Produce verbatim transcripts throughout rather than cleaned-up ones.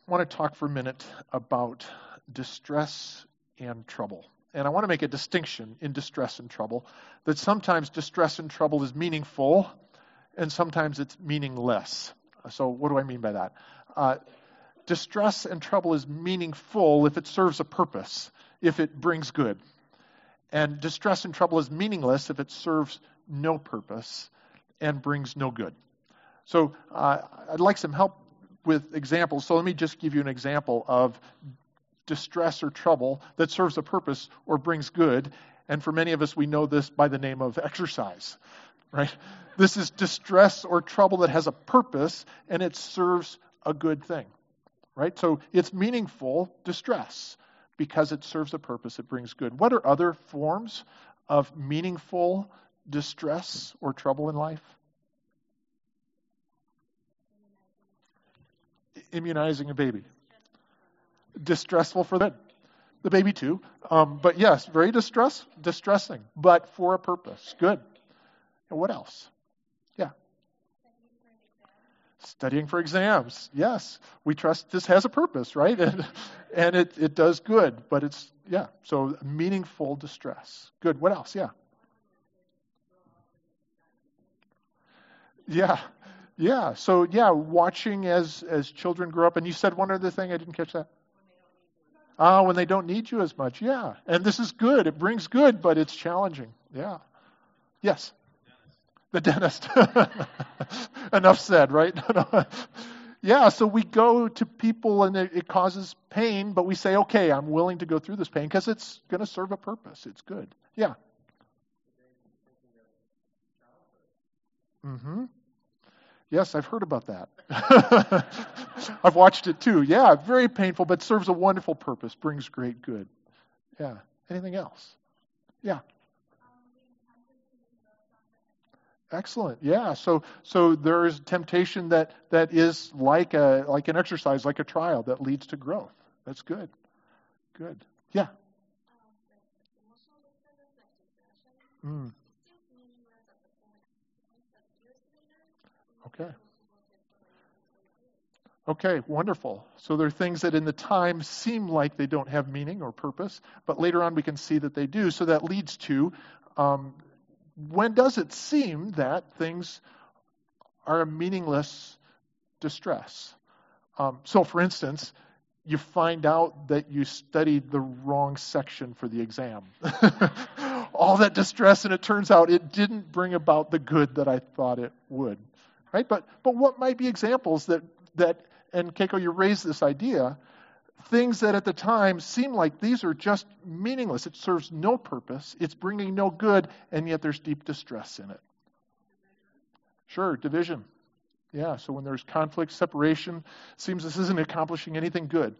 I want to talk for a minute about distress and trouble. And I want to make a distinction in distress and trouble, that sometimes distress and trouble is meaningful, and sometimes it's meaningless. So what do I mean by that? Uh, distress and trouble is meaningful if it serves a purpose, if it brings good. And distress and trouble is meaningless if it serves no purpose and brings no good. So uh, I'd like some help with examples. So let me just give you an example of distress or trouble that serves a purpose or brings good. And for many of us, we know this by the name of exercise, right? This is distress or trouble that has a purpose and it serves a good thing, right? So it's meaningful distress because it serves a purpose, it brings good. What are other forms of meaningful distress or trouble in life? Immunizing a baby. Distressful for them. The baby too. Um, but yes, very distress, distressing, but for a purpose. Good. And what else? Yeah. Studying for exams. Yes. We trust this has a purpose, right? And, and it, it does good, but it's, yeah. So meaningful distress. Good. What else? Yeah. Yeah. Yeah. So yeah, watching as, as children grow up. And you said one other thing, I didn't catch that. Ah, when they don't need you as much. Yeah. And this is good. It brings good, but it's challenging. Yeah. Yes. The dentist. Enough said, right? Yeah, so we go to people and it, it causes pain, but we say, okay, I'm willing to go through this pain because it's going to serve a purpose. It's good. Yeah. Mm-hmm. Yes, I've heard about that. I've watched it too. Yeah, very painful, but serves a wonderful purpose, brings great good. Yeah. Anything else? Yeah. Excellent. Yeah. So so there is temptation that that is like a like an exercise, like a trial that leads to growth. That's good. Good. Yeah. Mm. Okay. Okay, wonderful. So there are things that in the time seem like they don't have meaning or purpose, but later on we can see that they do. So that leads to um, when does it seem that things are a meaningless distress? Um, so, for instance, you find out that you studied the wrong section for the exam. All that distress, and it turns out it didn't bring about the good that I thought it would. Right? But but what might be examples that that and Keiko, you raised this idea, things that at the time seem like these are just meaningless. It serves no purpose. It's bringing no good, and yet there's deep distress in it. Sure, division. Yeah, so when there's conflict, separation, seems this isn't accomplishing anything good.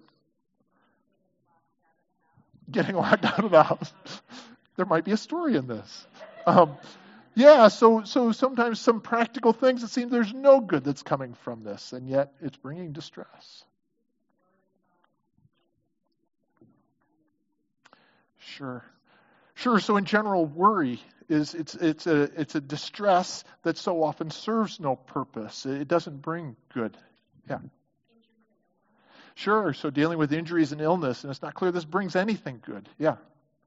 Getting locked out of the house. There might be a story in this. Um, yeah, so so sometimes some practical things, it seems there's no good that's coming from this, and yet it's bringing distress. Sure. Sure, so in general, worry is it's it's a it's a distress that so often serves no purpose. It doesn't bring good. Yeah. Sure, so dealing with injuries and illness, and it's not clear this brings anything good. Yeah.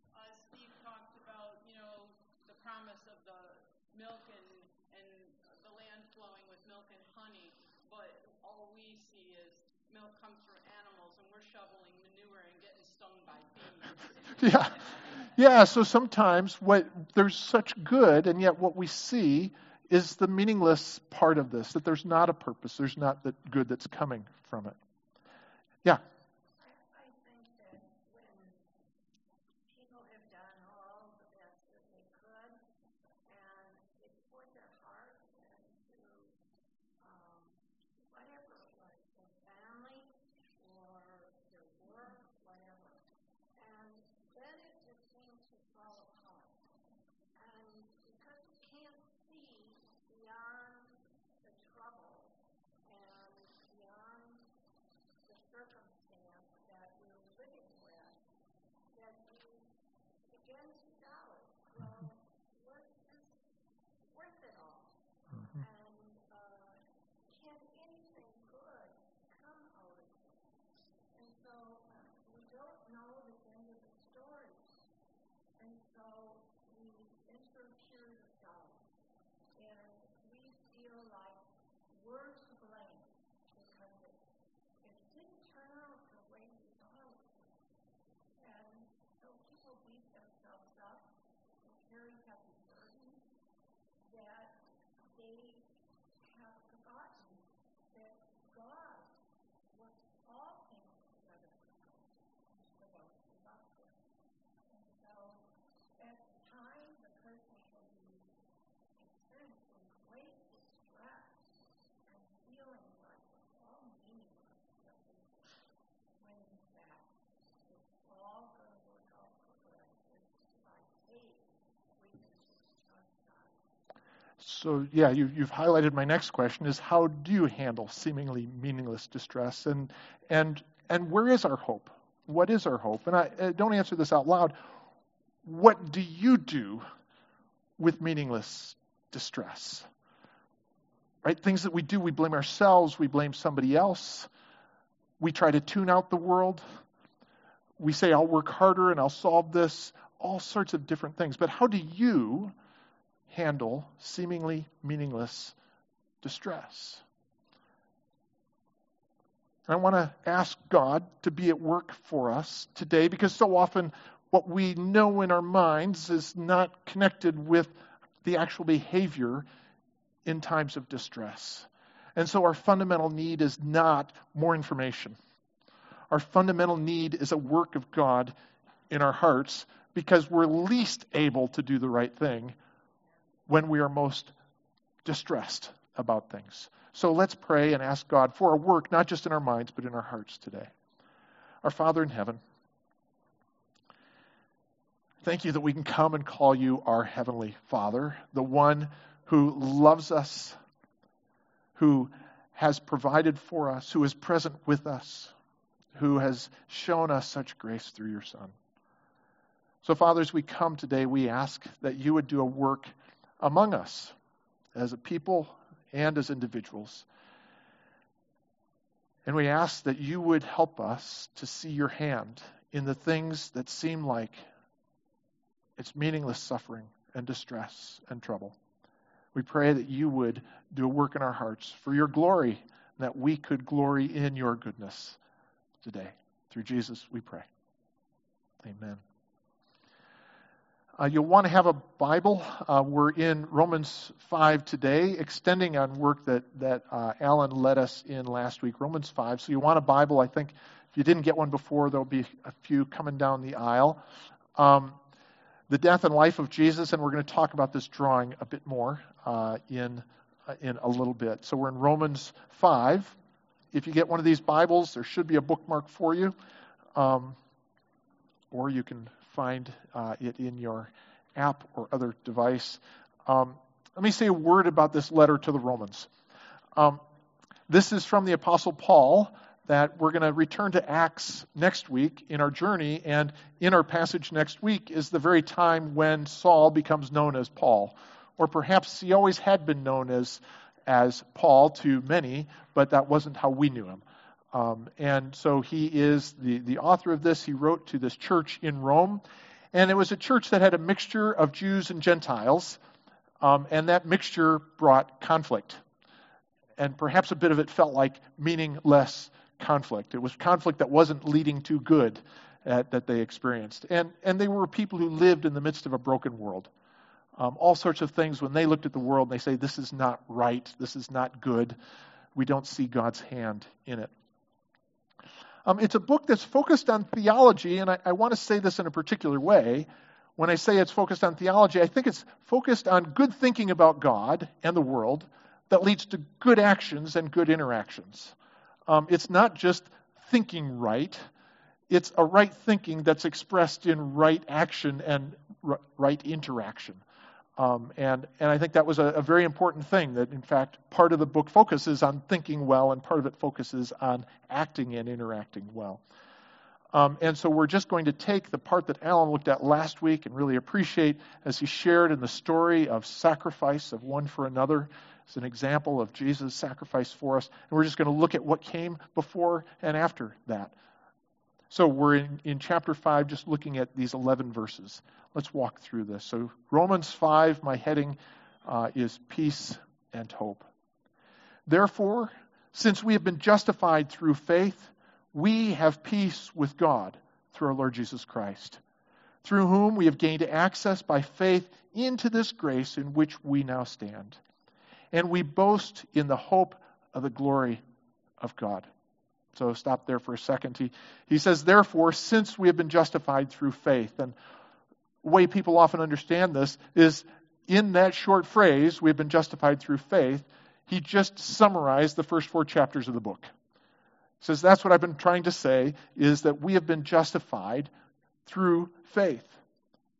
Yeah. Yeah, so sometimes what there's such good, and yet what we see is the meaningless part of this, that there's not a purpose, there's not the good that's coming from it. Yeah. So, yeah, you, you've highlighted my next question is how do you handle seemingly meaningless distress? And and and where is our hope? What is our hope? And I uh, don't answer this out loud. What do you do with meaningless distress? Right? Things that we do, we blame ourselves, we blame somebody else. We try to tune out the world. We say, I'll work harder and I'll solve this. All sorts of different things. But how do you handle seemingly meaningless distress? I want to ask God to be at work for us today, because so often what we know in our minds is not connected with the actual behavior in times of distress. And so our fundamental need is not more information. Our fundamental need is a work of God in our hearts, because we're least able to do the right thing when we are most distressed about things. So let's pray and ask God for a work, not just in our minds, but in our hearts today. Our Father in heaven, thank you that we can come and call you our Heavenly Father, the one who loves us, who has provided for us, who is present with us, who has shown us such grace through your Son. So, Father, as we come today, we ask that you would do a work among us as a people and as individuals. And we ask that you would help us to see your hand in the things that seem like it's meaningless suffering and distress and trouble. We pray that you would do a work in our hearts for your glory, that we could glory in your goodness today. Through Jesus, we pray. Amen. Uh, you'll want to have a Bible. Uh, we're in Romans five today, extending on work that, that uh, Alan led us in last week, Romans five. So you want a Bible. I think if you didn't get one before, there'll be a few coming down the aisle. Um, the death and life of Jesus, and we're going to talk about this drawing a bit more uh, in, uh, in a little bit. So we're in Romans five. If you get one of these Bibles, there should be a bookmark for you, um, or you can find uh, it in your app or other device. Um, let me say a word about this letter to the Romans. Um, this is from the Apostle Paul, that we're going to return to Acts next week in our journey, and in our passage next week is the very time when Saul becomes known as Paul, or perhaps he always had been known as, as Paul to many, but that wasn't how we knew him. Um, and so he is the, the author of this. He wrote to this church in Rome, and it was a church that had a mixture of Jews and Gentiles, um, and that mixture brought conflict. And perhaps a bit of it felt like meaningless conflict. It was conflict that wasn't leading to good uh, that they experienced. And, and they were people who lived in the midst of a broken world. Um, all sorts of things, when they looked at the world, they say, this is not right, this is not good. We don't see God's hand in it. Um, it's a book that's focused on theology, and I, I want to say this in a particular way. When I say it's focused on theology, I think it's focused on good thinking about God and the world that leads to good actions and good interactions. Um, it's not just thinking right. It's a right thinking that's expressed in right action and r- right interaction. Um, and, and I think that was a, a very important thing, that in fact part of the book focuses on thinking well and part of it focuses on acting and interacting well. Um, and so we're just going to take the part that Alan looked at last week and really appreciate as he shared in the story of sacrifice of one for another. It's an example of Jesus' sacrifice for us. And we're just going to look at what came before and after that. So we're in, in chapter five, just looking at these eleven verses. Let's walk through this. So Romans five, my heading uh, is peace and hope. Therefore, since we have been justified through faith, we have peace with God through our Lord Jesus Christ, through whom we have gained access by faith into this grace in which we now stand. And we boast in the hope of the glory of God. So stop there for a second. He, he says, therefore, since we have been justified through faith. And the way people often understand this is in that short phrase, we have been justified through faith, he just summarized the first four chapters of the book. He says, that's what I've been trying to say, is that we have been justified through faith.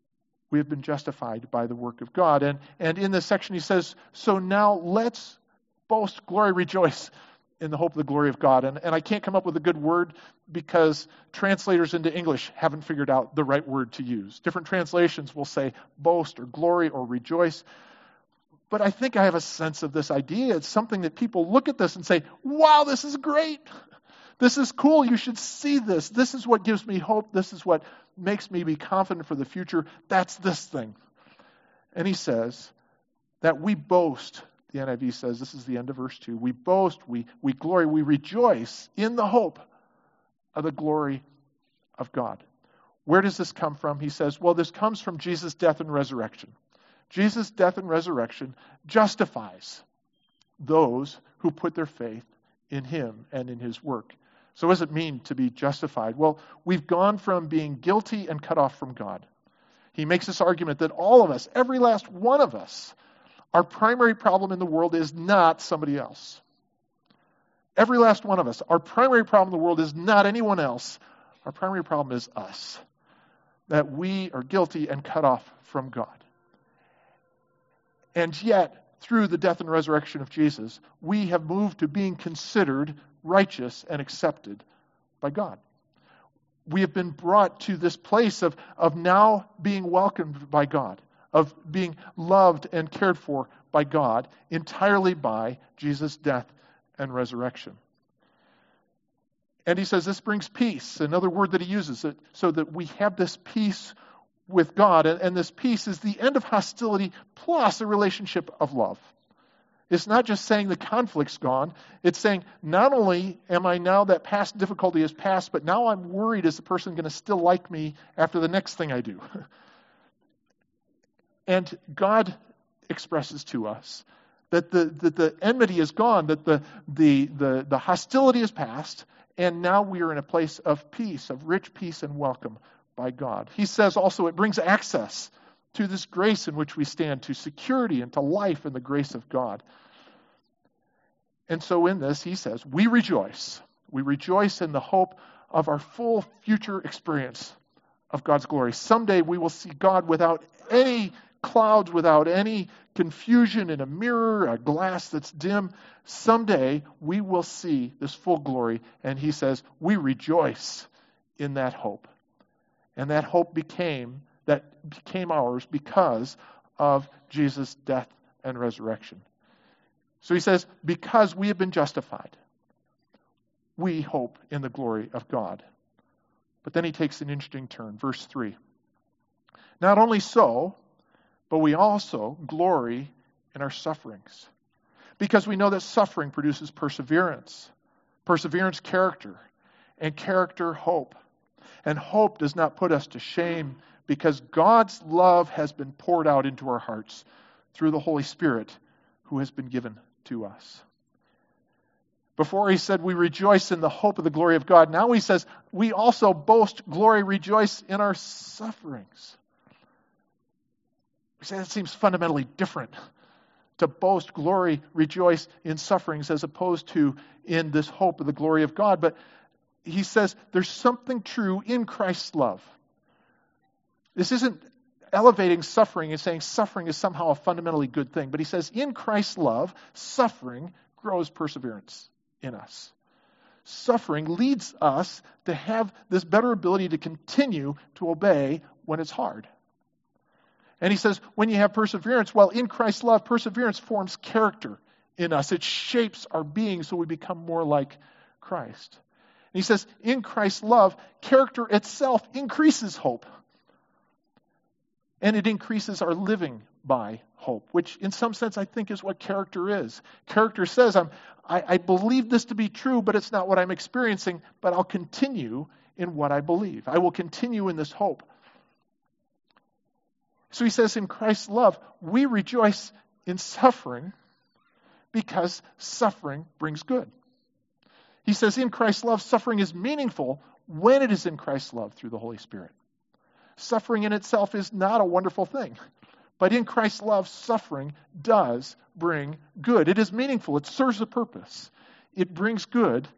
We have been justified by the work of God. And, and in this section he says, so now let's boast, glory, rejoice in the hope of the glory of God. And, and I can't come up with a good word because translators into English haven't figured out the right word to use. Different translations will say boast or glory or rejoice. But I think I have a sense of this idea. It's something that people look at this and say, wow, this is great. This is cool. You should see this. This is what gives me hope. This is what makes me be confident for the future. That's this thing. And he says that we boast, the N I V says, this is the end of verse two, we boast, we, we glory, we rejoice in the hope of the glory of God. Where does this come from? He says, well, this comes from Jesus' death and resurrection. Jesus' death and resurrection justifies those who put their faith in him and in his work. So what does it mean to be justified? Well, we've gone from being guilty and cut off from God. He makes this argument that all of us, every last one of us, our primary problem in the world is not somebody else. Every last one of us, our primary problem in the world is not anyone else. Our primary problem is us. That we are guilty and cut off from God. And yet, through the death and resurrection of Jesus, we have moved to being considered righteous and accepted by God. We have been brought to this place of, of now being welcomed by God, of being loved and cared for by God, entirely by Jesus' death and resurrection. And he says this brings peace, another word that he uses, it, so that we have this peace with God, and, and this peace is the end of hostility plus a relationship of love. It's not just saying the conflict's gone. It's saying not only am I now that past difficulty is past, but now I'm worried, is the person going to still like me after the next thing I do? And God expresses to us that the, that the enmity is gone, that the, the, the, the hostility is past, and now we are in a place of peace, of rich peace and welcome by God. He says also it brings access to this grace in which we stand, to security and to life in the grace of God. And so in this, he says, we rejoice. We rejoice in the hope of our full future experience of God's glory. Someday we will see God without any clouds, without any confusion in a mirror, a glass that's dim. Someday we will see this full glory. And he says, we rejoice in that hope. And that hope became that became ours because of Jesus' death and resurrection. So he says, because we have been justified, we hope in the glory of God. But then he takes an interesting turn. Verse three. Not only so, but we also glory in our sufferings. Because we know that suffering produces perseverance. Perseverance, character. And character, hope. And hope does not put us to shame because God's love has been poured out into our hearts through the Holy Spirit who has been given to us. Before he said we rejoice in the hope of the glory of God. Now he says we also boast, glory, rejoice in our sufferings. We say that seems fundamentally different. To boast, glory, rejoice in sufferings as opposed to in this hope of the glory of God. But he says there's something true in Christ's love. This isn't elevating suffering and saying suffering is somehow a fundamentally good thing. But he says in Christ's love, suffering grows perseverance in us. Suffering leads us to have this better ability to continue to obey when it's hard. And he says when you have perseverance, well, in Christ's love, perseverance forms character in us. It shapes our being so we become more like Christ. And he says, in Christ's love, character itself increases hope. And it increases our living by hope, which in some sense I think is what character is. Character says, I'm, I, I believe this to be true, but it's not what I'm experiencing, but I'll continue in what I believe. I will continue in this hope. So he says, in Christ's love, we rejoice in suffering because suffering brings good. He says in Christ's love, suffering is meaningful when it is in Christ's love through the Holy Spirit. Suffering in itself is not a wonderful thing. But in Christ's love, suffering does bring good. It is meaningful. It serves a purpose. It brings good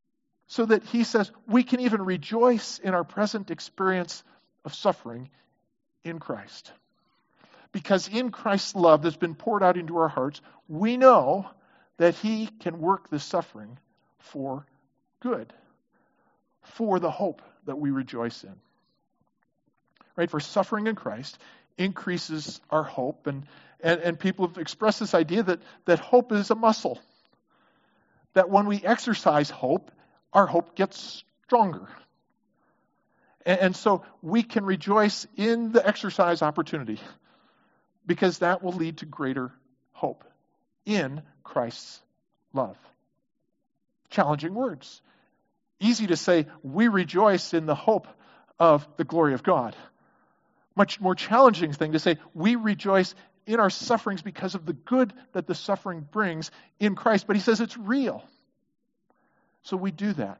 so that he says we can even rejoice in our present experience of suffering in Christ. Because in Christ's love that's been poured out into our hearts, we know that he can work the suffering for good, for the hope that we rejoice in. Right? For suffering in Christ increases our hope. And, and, and people have expressed this idea that, that hope is a muscle. That when we exercise hope, our hope gets stronger. And, and so we can rejoice in the exercise opportunity because that will lead to greater hope in Christ's love. Challenging words. Easy to say, we rejoice in the hope of the glory of God. Much more challenging thing to say, we rejoice in our sufferings because of the good that the suffering brings in Christ. But he says it's real. So we do that.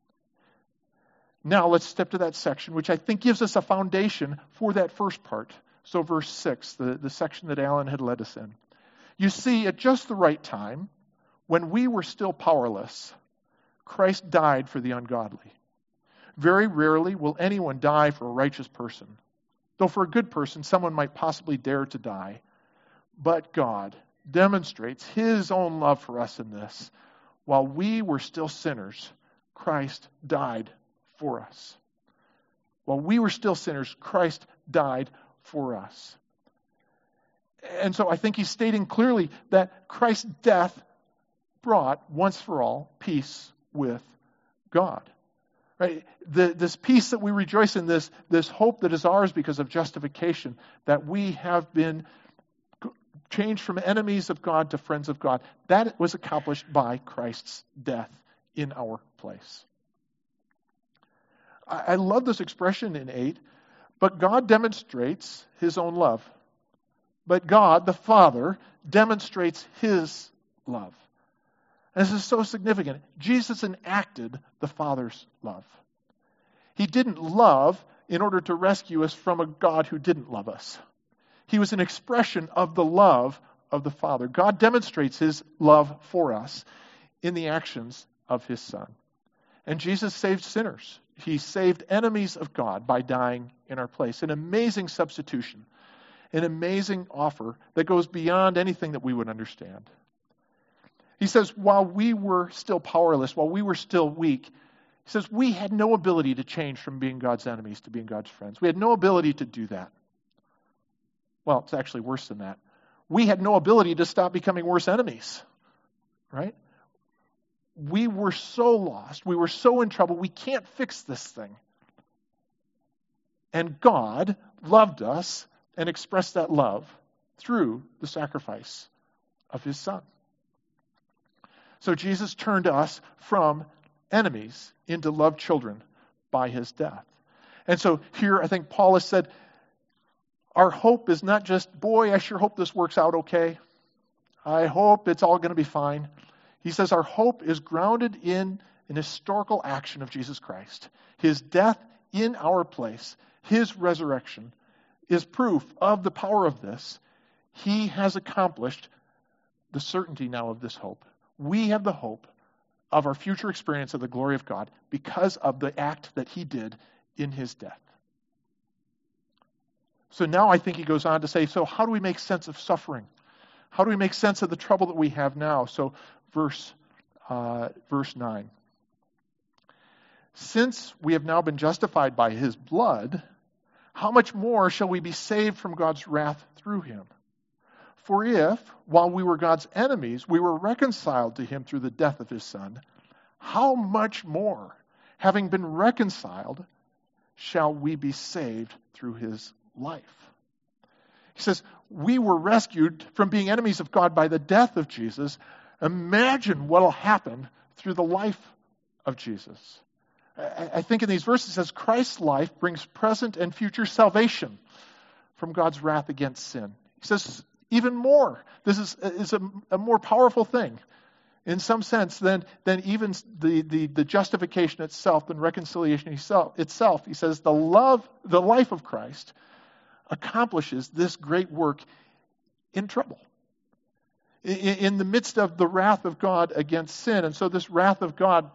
Now let's step to that section, which I think gives us a foundation for that first part. So verse six, the, the section that Alan had led us in. You see, at just the right time, when we were still powerless, Christ died for the ungodly. Very rarely will anyone die for a righteous person. Though for a good person, someone might possibly dare to die. But God demonstrates his own love for us in this. While we were still sinners, Christ died for us. While we were still sinners, Christ died for us. And so I think he's stating clearly that Christ's death brought, once for all, peace with God. Right? The, this peace that we rejoice in, this, this hope that is ours because of justification, that we have been changed from enemies of God to friends of God, that was accomplished by Christ's death in our place. I, I love this expression in eight, but God demonstrates his own love. But God, the Father, demonstrates his love. And this is so significant. Jesus enacted the Father's love. He didn't love in order to rescue us from a God who didn't love us. He was an expression of the love of the Father. God demonstrates his love for us in the actions of his Son. And Jesus saved sinners. He saved enemies of God by dying in our place. An amazing substitution. An amazing offer that goes beyond anything that we would understand. He says, while we were still powerless, while we were still weak, he says, we had no ability to change from being God's enemies to being God's friends. We had no ability to do that. Well, it's actually worse than that. We had no ability to stop becoming worse enemies, right? We were so lost. We were so in trouble. We can't fix this thing. And God loved us and expressed that love through the sacrifice of his Son. So Jesus turned us from enemies into loved children by his death. And so here I think Paul has said, our hope is not just, boy, I sure hope this works out okay. I hope it's all going to be fine. He says our hope is grounded in an historical action of Jesus Christ. His death in our place, his resurrection, is proof of the power of this. He has accomplished the certainty now of this hope. We have the hope of our future experience of the glory of God because of the act that he did in his death. So now I think he goes on to say, so how do we make sense of suffering? How do we make sense of the trouble that we have now? So verse, uh, verse nine. Since we have now been justified by his blood, how much more shall we be saved from God's wrath through him? For if, while we were God's enemies, we were reconciled to him through the death of his Son, how much more, having been reconciled, shall we be saved through his life? He says, we were rescued from being enemies of God by the death of Jesus. Imagine what will happen through the life of Jesus. I think in these verses it says Christ's life brings present and future salvation from God's wrath against sin. He says even more. This is, is a, a more powerful thing in some sense than, than even the, the, the justification itself, than reconciliation itself, itself. He says the love, the life of Christ accomplishes this great work in trouble. In, in the midst of the wrath of God against sin. And so this wrath of God,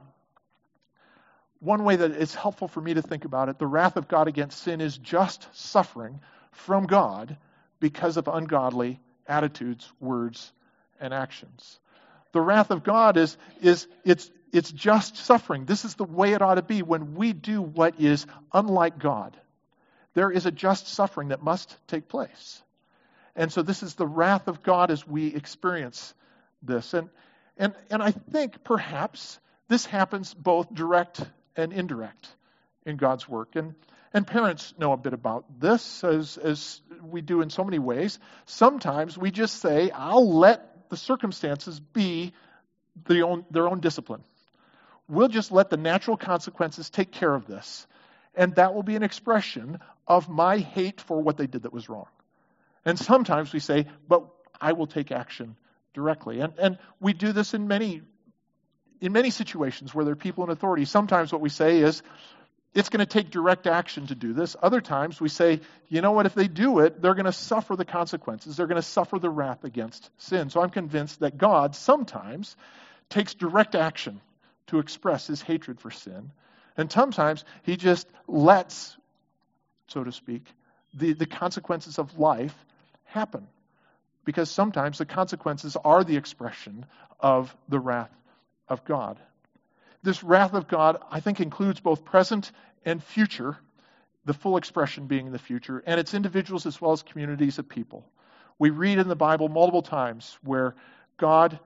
one way that it's helpful for me to think about it, the wrath of God against sin is just suffering from God because of ungodly attitudes, words, and actions. The wrath of God is, is it's, it's just suffering. This is the way it ought to be when we do what is unlike God. There is a just suffering that must take place. And so this is the wrath of God as we experience this. And, and, and I think perhaps this happens both direct and indirect in God's work. And, and parents know a bit about this, as, as we do in so many ways. Sometimes we just say, I'll let the circumstances be their own, their own discipline. We'll just let the natural consequences take care of this. And that will be an expression of my hate for what they did that was wrong. And sometimes we say, but I will take action directly. And, and we do this in many, in many situations where there are people in authority. Sometimes what we say is, it's going to take direct action to do this. Other times we say, you know what, if they do it, they're going to suffer the consequences. They're going to suffer the wrath against sin. So I'm convinced that God sometimes takes direct action to express his hatred for sin. And sometimes he just lets, so to speak, the, the consequences of life happen. Because sometimes the consequences are the expression of the wrath of God. This wrath of God, I think, includes both present and future, the full expression being in the future, and it's individuals as well as communities of people. We read in the Bible multiple times where God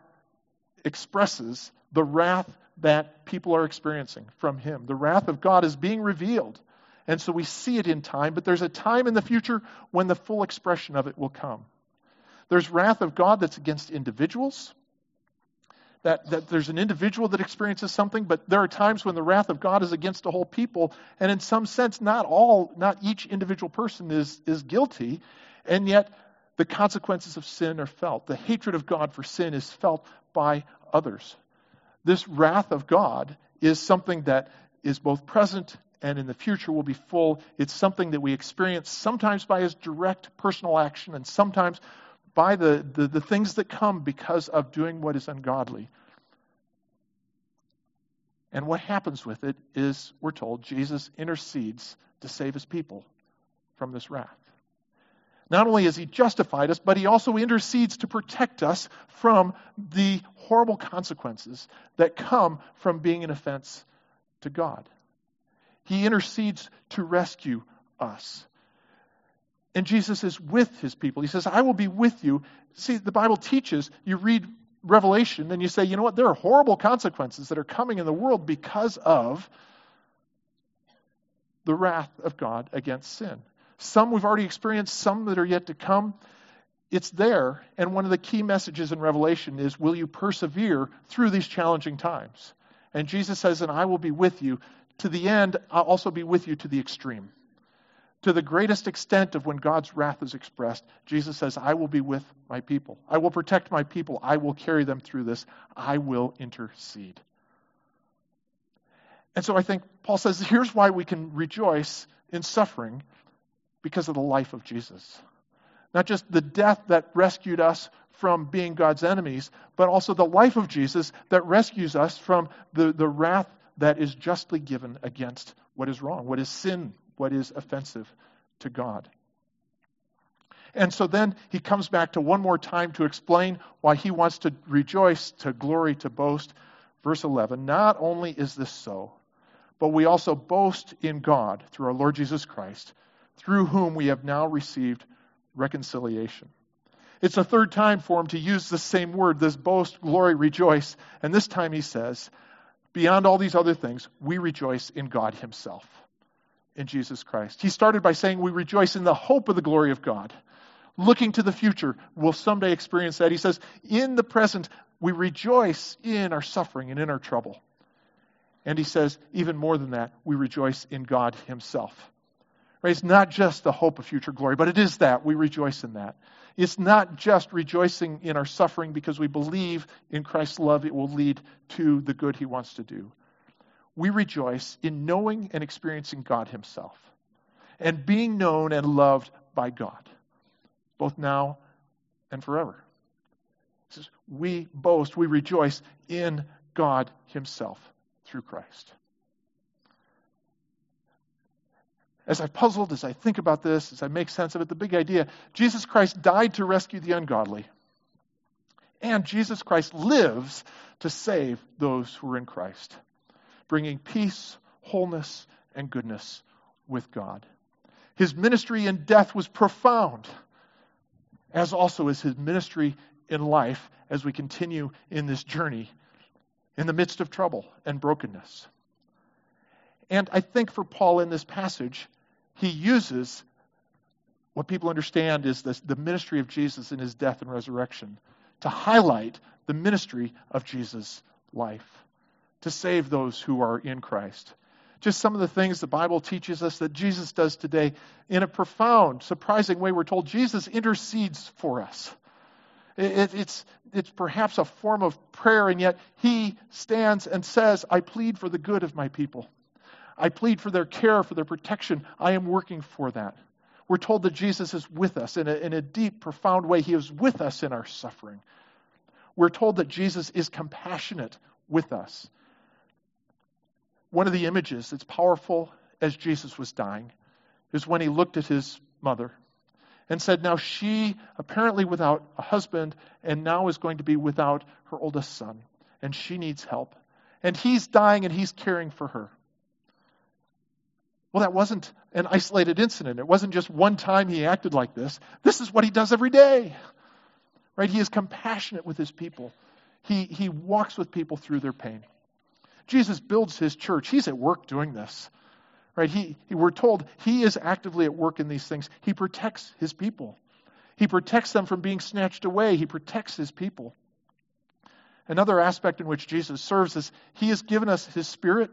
expresses the wrath that people are experiencing from him. The wrath of God is being revealed. And so we see it in time, but there's a time in the future when the full expression of it will come. There's wrath of God that's against individuals. That, that there's an individual that experiences something, but there are times when the wrath of God is against a whole people, and in some sense, not all, not each individual person is, is guilty, and yet the consequences of sin are felt. The hatred of God for sin is felt by others. This wrath of God is something that is both present and in the future will be full. It's something that we experience sometimes by his direct personal action and sometimes by the, the, the things that come because of doing what is ungodly. And what happens with it is, we're told, Jesus intercedes to save his people from this wrath. Not only has he justified us, but he also intercedes to protect us from the horrible consequences that come from being an offense to God. He intercedes to rescue us. And Jesus is with his people. He says, I will be with you. See, the Bible teaches, you read Revelation and you say, you know what, there are horrible consequences that are coming in the world because of the wrath of God against sin. Some we've already experienced, some that are yet to come. It's there. And one of the key messages in Revelation is, will you persevere through these challenging times? And Jesus says, and I will be with you to the end. I'll also be with you to the extreme. To the greatest extent of when God's wrath is expressed, Jesus says, I will be with my people. I will protect my people. I will carry them through this. I will intercede. And so I think Paul says, here's why we can rejoice in suffering, because of the life of Jesus. Not just the death that rescued us from being God's enemies, but also the life of Jesus that rescues us from the, the wrath that is justly given against what is wrong, what is sin, what is offensive to God. And so then he comes back to one more time to explain why he wants to rejoice, to glory, to boast. Verse eleven, not only is this so, but we also boast in God through our Lord Jesus Christ, through whom we have now received reconciliation. It's a third time for him to use the same word, this boast, glory, rejoice. And this time he says, beyond all these other things, we rejoice in God himself, in Jesus Christ. He started by saying we rejoice in the hope of the glory of God. Looking to the future, we'll someday experience that. He says, in the present, we rejoice in our suffering and in our trouble. And he says, even more than that, we rejoice in God himself. Right? It's not just the hope of future glory, but it is that. We rejoice in that. It's not just rejoicing in our suffering because we believe in Christ's love it will lead to the good he wants to do. We rejoice in knowing and experiencing God himself and being known and loved by God, both now and forever. He says, we boast, we rejoice in God himself through Christ. as I puzzled, as I think about this, as I make sense of it, the big idea, Jesus Christ died to rescue the ungodly. And Jesus Christ lives to save those who are in Christ, bringing peace, wholeness, and goodness with God. His ministry in death was profound, as also is his ministry in life as we continue in this journey in the midst of trouble and brokenness. And I think for Paul in this passage, he uses what people understand is this, the ministry of Jesus in his death and resurrection to highlight the ministry of Jesus' life, to save those who are in Christ. Just some of the things the Bible teaches us that Jesus does today in a profound, surprising way. We're told Jesus intercedes for us. It, it's, it's perhaps a form of prayer, and yet he stands and says, I plead for the good of my people. I plead for their care, for their protection. I am working for that. We're told that Jesus is with us in a, in a deep, profound way. He is with us in our suffering. We're told that Jesus is compassionate with us. One of the images that's powerful as Jesus was dying is when he looked at his mother and said, now she, apparently without a husband, and now is going to be without her oldest son, and she needs help. And he's dying and he's caring for her. Well, that wasn't an isolated incident. It wasn't just one time he acted like this. This is what he does every day. Right? He is compassionate with his people. He, he walks with people through their pain. Jesus builds his church. He's at work doing this. Right? He, he, we're told he is actively at work in these things. He protects his people. He protects them from being snatched away. He protects his people. Another aspect in which Jesus serves is he has given us his Spirit.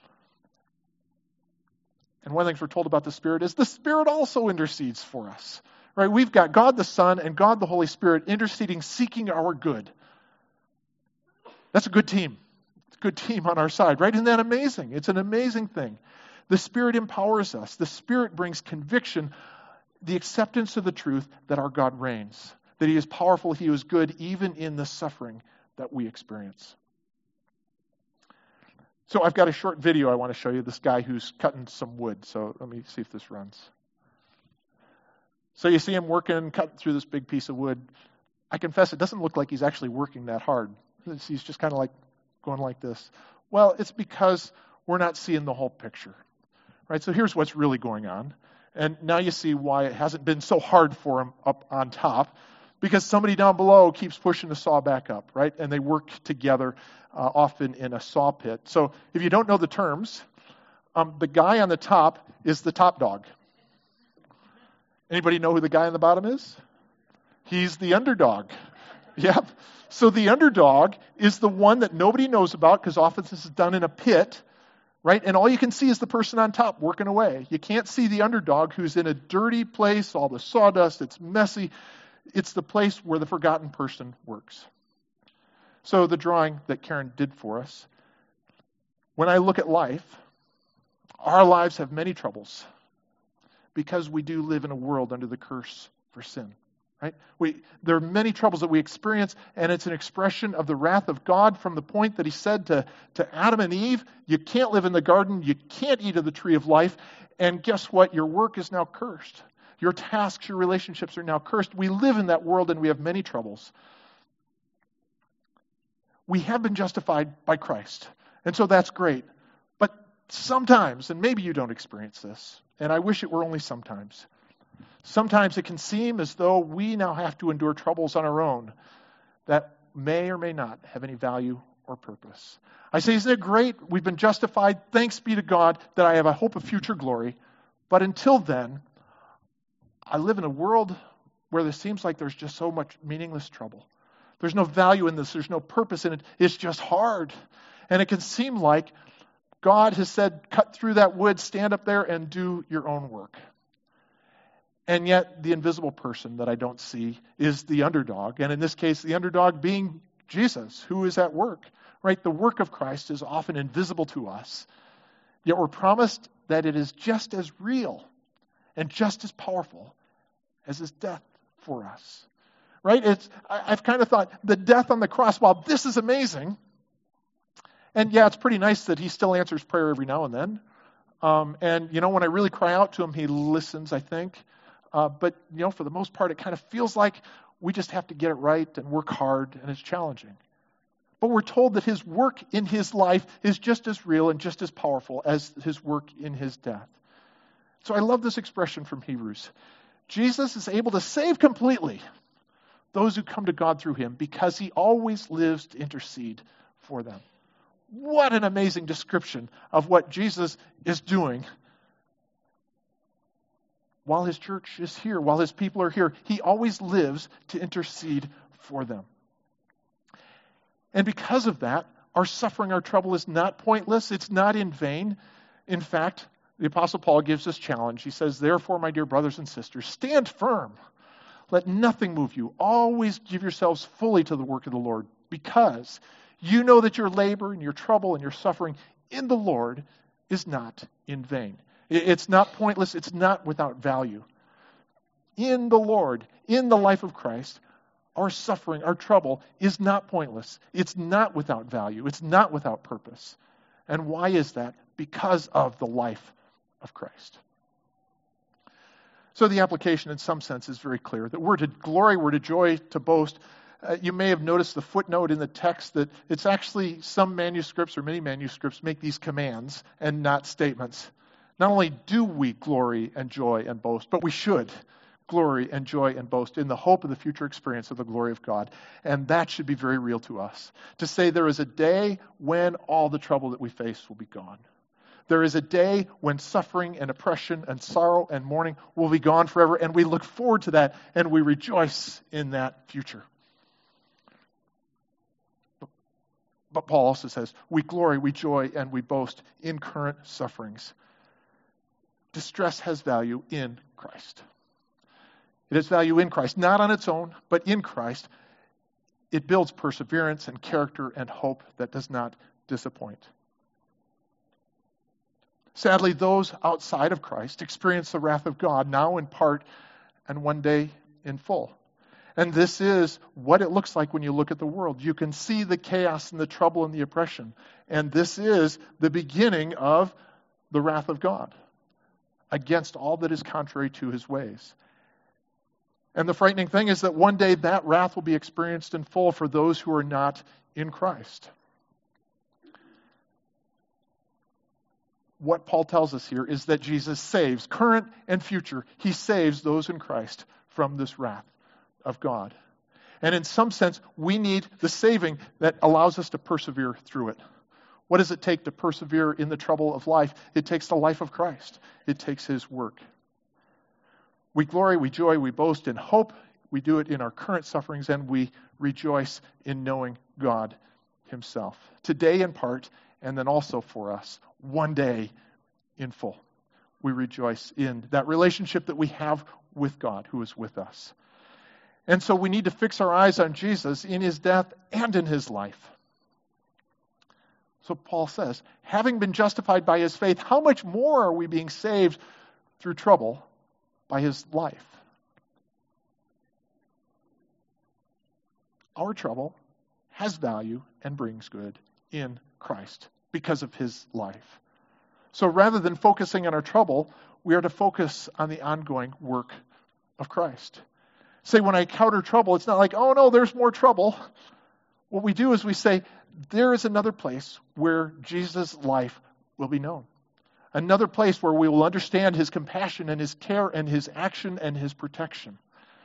And one of the things we're told about the Spirit is the Spirit also intercedes for us. Right? We've got God the Son and God the Holy Spirit interceding, seeking our good. That's a good team. It's a good team on our side, right? Isn't that amazing? It's an amazing thing. The Spirit empowers us. The Spirit brings conviction, the acceptance of the truth that our God reigns, that he is powerful, he is good, even in the suffering that we experience. So I've got a short video I want to show you, this guy who's cutting some wood. So let me see if this runs. So you see him working, cutting through this big piece of wood. I confess it doesn't look like he's actually working that hard. He's just kind of like going like this. Well, it's because we're not seeing the whole picture. Right? So here's what's really going on. And now you see why it hasn't been so hard for him up on top. Because somebody down below keeps pushing the saw back up, right? And they work together, uh, often in a saw pit. So if you don't know the terms, um, the guy on the top is the top dog. Anybody know who the guy on the bottom is? He's the underdog. Yep. So the underdog is the one that nobody knows about because often this is done in a pit, right? And all you can see is the person on top working away. You can't see the underdog who's in a dirty place, all the sawdust, it's messy. It's the place where the forgotten person works. So the drawing that Karen did for us, when I look at life, our lives have many troubles because we do live in a world under the curse for sin. Right? We, there are many troubles that we experience, and it's an expression of the wrath of God from the point that he said to, to Adam and Eve, you can't live in the garden, you can't eat of the tree of life, and guess what? Your work is now cursed. Your tasks, your relationships are now cursed. We live in that world and we have many troubles. We have been justified by Christ. And so that's great. But sometimes, and maybe you don't experience this, and I wish it were only sometimes, sometimes it can seem as though we now have to endure troubles on our own that may or may not have any value or purpose. I say, isn't it great? We've been justified. Thanks be to God that I have a hope of future glory. But until then, I live in a world where there seems like there's just so much meaningless trouble. There's no value in this. There's no purpose in it. It's just hard. And it can seem like God has said, cut through that wood, stand up there and do your own work. And yet the invisible person that I don't see is the underdog. And in this case, the underdog being Jesus, who is at work. Right? The work of Christ is often invisible to us. Yet we're promised that it is just as real and just as powerful as his death for us. Right? It's, I, I've kind of thought, the death on the cross, while this is amazing, and yeah, it's pretty nice that he still answers prayer every now and then, Um, and, you know, when I really cry out to him, he listens, I think. Uh, but, you know, for the most part, it kind of feels like we just have to get it right and work hard, and it's challenging. But we're told that his work in his life is just as real and just as powerful as his work in his death. So I love this expression from Hebrews. Jesus is able to save completely those who come to God through him because he always lives to intercede for them. What an amazing description of what Jesus is doing while his church is here, while his people are here. He always lives to intercede for them. And because of that, our suffering, our trouble is not pointless. It's not in vain. In fact, the Apostle Paul gives this challenge. He says, therefore, my dear brothers and sisters, stand firm. Let nothing move you. Always give yourselves fully to the work of the Lord, because you know that your labor and your trouble and your suffering in the Lord is not in vain. It's not pointless. It's not without value. In the Lord, in the life of Christ, our suffering, our trouble is not pointless. It's not without value. It's not without purpose. And why is that? Because of the life of Christ. So the application in some sense is very clear, that we're to glory, we're to joy, to boast. Uh, you may have noticed the footnote in the text that it's actually some manuscripts or many manuscripts make these commands and not statements. Not only do we glory and joy and boast, but we should glory and joy and boast in the hope of the future experience of the glory of God. And that should be very real to us. To say there is a day when all the trouble that we face will be gone. There is a day when suffering and oppression and sorrow and mourning will be gone forever, and we look forward to that, and we rejoice in that future. But Paul also says, we glory, we joy, and we boast in current sufferings. Distress has value in Christ. It has value in Christ, not on its own, but in Christ. It builds perseverance and character and hope that does not disappoint. Sadly, those outside of Christ experience the wrath of God, now in part and one day in full. And this is what it looks like when you look at the world. You can see the chaos and the trouble and the oppression. And this is the beginning of the wrath of God against all that is contrary to his ways. And the frightening thing is that one day that wrath will be experienced in full for those who are not in Christ. What Paul tells us here is that Jesus saves, current and future, he saves those in Christ from this wrath of God. And in some sense, we need the saving that allows us to persevere through it. What does it take to persevere in the trouble of life? It takes the life of Christ. It takes his work. We glory, we joy, we boast in hope. We do it in our current sufferings, and we rejoice in knowing God himself. Today in part, and then also for us, one day in full. We rejoice in that relationship that we have with God who is with us. And so we need to fix our eyes on Jesus in his death and in his life. So Paul says, having been justified by his faith, how much more are we being saved through trouble by his life? Our trouble has value and brings good in Christ because of his life. So rather than focusing on our trouble, we are to focus on the ongoing work of Christ. Say, when I encounter trouble, it's not like, oh no, there's more trouble. What we do is we say, there is another place where Jesus' life will be known. Another place where we will understand his compassion and his care and his action and his protection.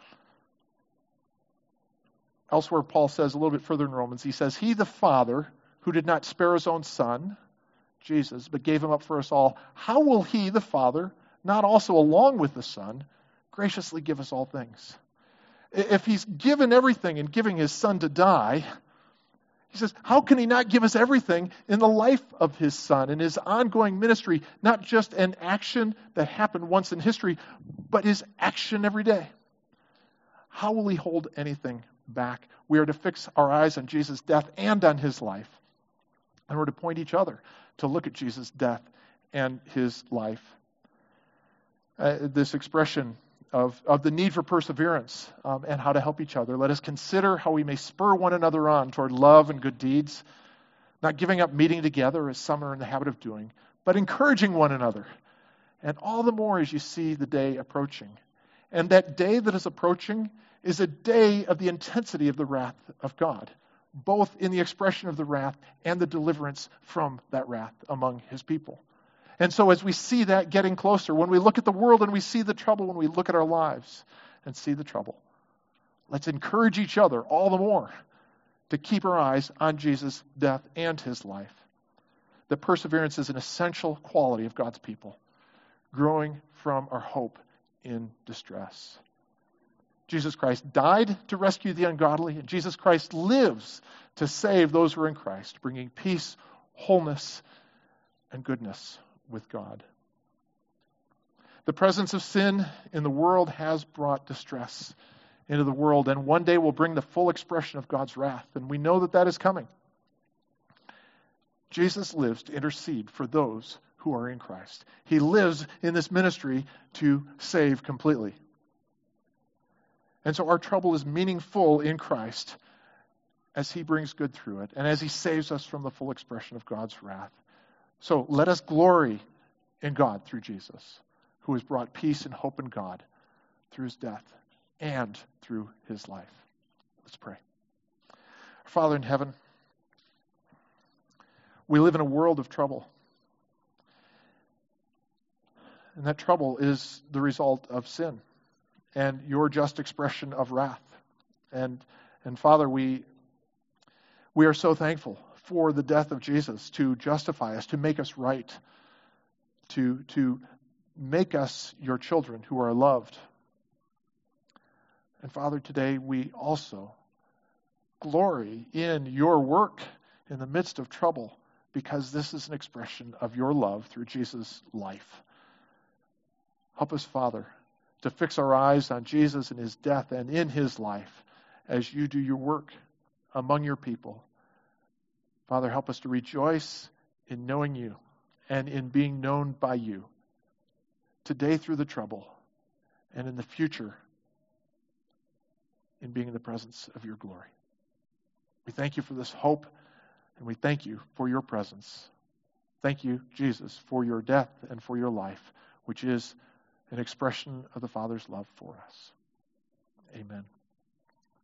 Elsewhere, Paul says a little bit further in Romans, he says, he, the Father, who did not spare his own Son, Jesus, but gave him up for us all, how will he, the Father, not also along with the Son, graciously give us all things? If he's given everything in giving his Son to die, he says, how can he not give us everything in the life of his Son, in his ongoing ministry, not just an action that happened once in history, but his action every day? How will he hold anything back? We are to fix our eyes on Jesus' death and on his life. And we're to point each other to look at Jesus' death and his life. Uh, this expression of, of the need for perseverance um, and how to help each other. Let us consider how we may spur one another on toward love and good deeds, not giving up meeting together as some are in the habit of doing, but encouraging one another. And all the more as you see the day approaching. And that day that is approaching is a day of the intensity of the wrath of God, both in the expression of the wrath and the deliverance from that wrath among his people. And so as we see that getting closer, when we look at the world and we see the trouble, when we look at our lives and see the trouble, let's encourage each other all the more to keep our eyes on Jesus' death and his life. That perseverance is an essential quality of God's people, growing from our hope in distress. Jesus Christ died to rescue the ungodly, and Jesus Christ lives to save those who are in Christ, bringing peace, wholeness, and goodness with God. The presence of sin in the world has brought distress into the world, and one day will bring the full expression of God's wrath, and we know that that is coming. Jesus lives to intercede for those who are in Christ. He lives in this ministry to save completely. And so our trouble is meaningful in Christ as he brings good through it and as he saves us from the full expression of God's wrath. So let us glory in God through Jesus, who has brought peace and hope in God through his death and through his life. Let's pray. Father in heaven, we live in a world of trouble. And that trouble is the result of sin and your just expression of wrath. And and Father, we we are so thankful for the death of Jesus to justify us, to make us right, to, to make us your children who are loved. And Father, today we also glory in your work in the midst of trouble, because this is an expression of your love through Jesus' life. Help us, Father, to fix our eyes on Jesus and his death and in his life as you do your work among your people. Father, help us to rejoice in knowing you and in being known by you today through the trouble and in the future in being in the presence of your glory. We thank you for this hope, and we thank you for your presence. Thank you, Jesus, for your death and for your life, which is an expression of the Father's love for us. Amen.